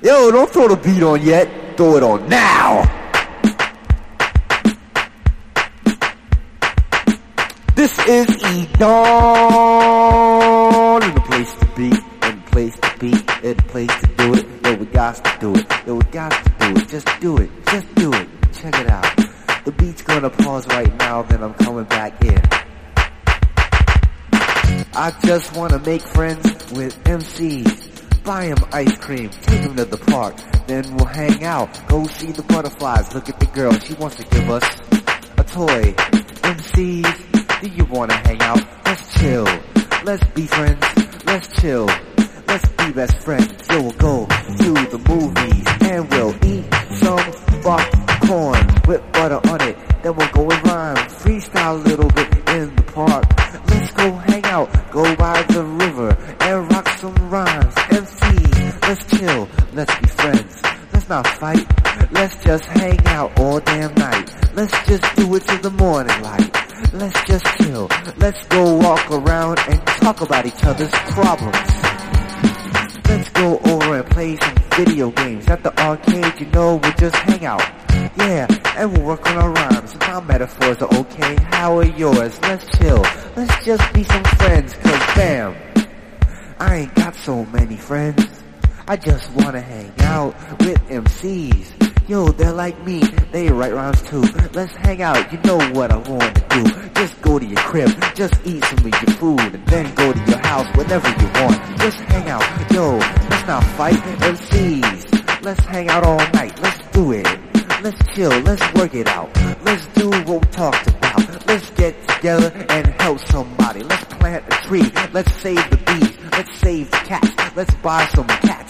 Yo, don't throw the beat on yet. Throw it on now. This is E-Dawn. In the place to be, in the place to be, in the place to do it. Yo, we got to do it. Yo, we got to do it. Just do it. Just do it. Check it out. The beat's gonna pause right now, then I'm coming back in. I just wanna make friends with MCs. Buy him ice cream, take him to the park, then we'll hang out, go see the butterflies, look at the girl, she wants to give us a toy. MCs, do you wanna hang out? Let's chill, let's be friends, let's chill, let's be best friends. So we'll go to the movies, and we'll eat some popcorn with butter on it, then we'll go and rhyme, freestyle a little bit in the park. Let's go hang out, go by the river, and rock some rhymes. MCs, let's chill, let's be friends. Let's not fight, let's just hang out all damn night. Let's just do it till the morning light. Let's just chill, let's go walk around and talk about each other's problems. Let's go over and play some video games at the arcade, you know, we'll just hang out. Yeah, and we'll work on our rhymes. My metaphors are okay, how are yours? Let's chill, let's just be some friends, cause bam, I ain't got so many friends. I just wanna hang out with MCs. Yo, they're like me, they write rhymes too. Let's hang out, you know what I wanna do. Just go to your crib, just eat some of your food, and then go to your house whenever you want. Just hang out, yo, let's not fight MCs. Let's hang out all night, let's do it. Let's chill, let's work it out. Let's do what we talked about. Let's get together and help somebody. Let's plant a tree, let's save the bees, let's save the cats. Let's buy some cats